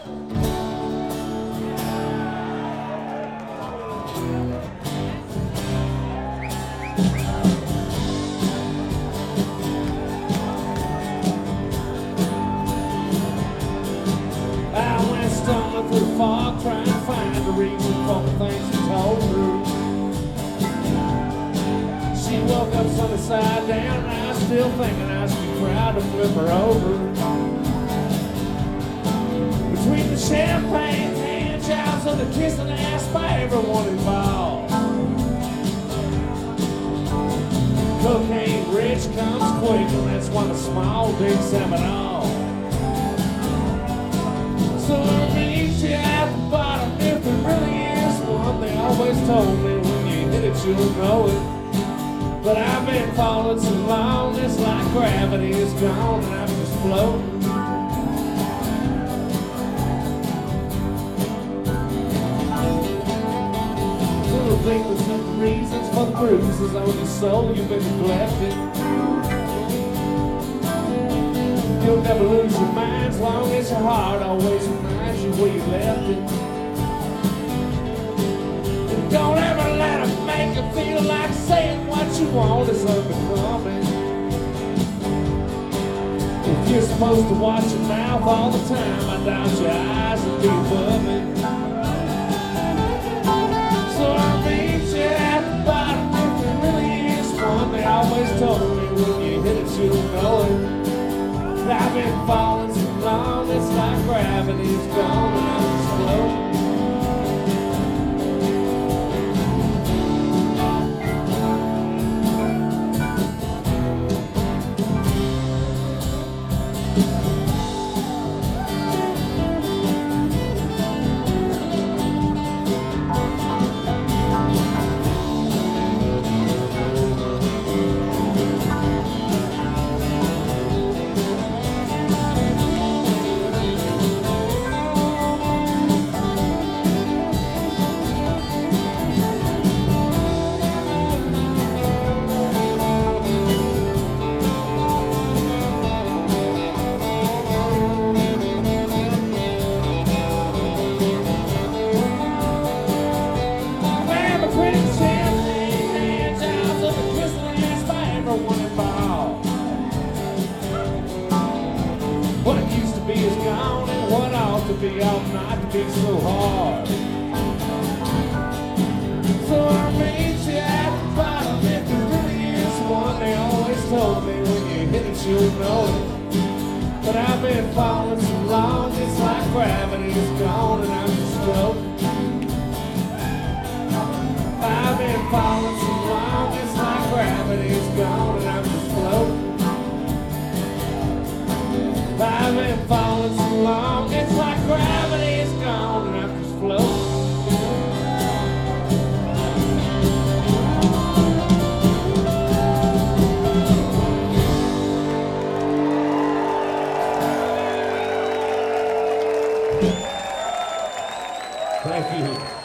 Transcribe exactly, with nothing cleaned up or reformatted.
I went stumbling through the fog, trying to find a reason for the things he told her. She woke up Sunday side down, and I was still thinking I should be proud to flip her over. Between the champagne, hand jobs, and the kissing ass by everyone involved. Cocaine rich comes quick, and that's why the small dicks have it all. So I meet you at the bottom if there really is one. They always told me when you hit it, you'll know it. But I've been falling so long, it's like gravity is gone and I'm just floating. Little think there's some reasons for the bruises on your soul you've been neglected. You'll never lose your mind as long as your heart always reminds you where you left it. And don't ever let them make you feel like saying what you want is unbecoming. If you're supposed to watch your mouth all the time, I doubt your eyes will be above it. So I meet you at the bottom if there really is one. They always told me when you hit it, you'll know it. I've been falling so long, it's like gravity's gone and I'm just floating. What used to be is gone, and what ought to be ought not to be so hard. So I meet you at the bottom if there really is one. They always told me when you hit it, you'll know it. But I've been falling so long, it's like gravity's gone, and I'm just floating. I've been falling so long, it's like gravity's gone, and I'm just floating. I've been falling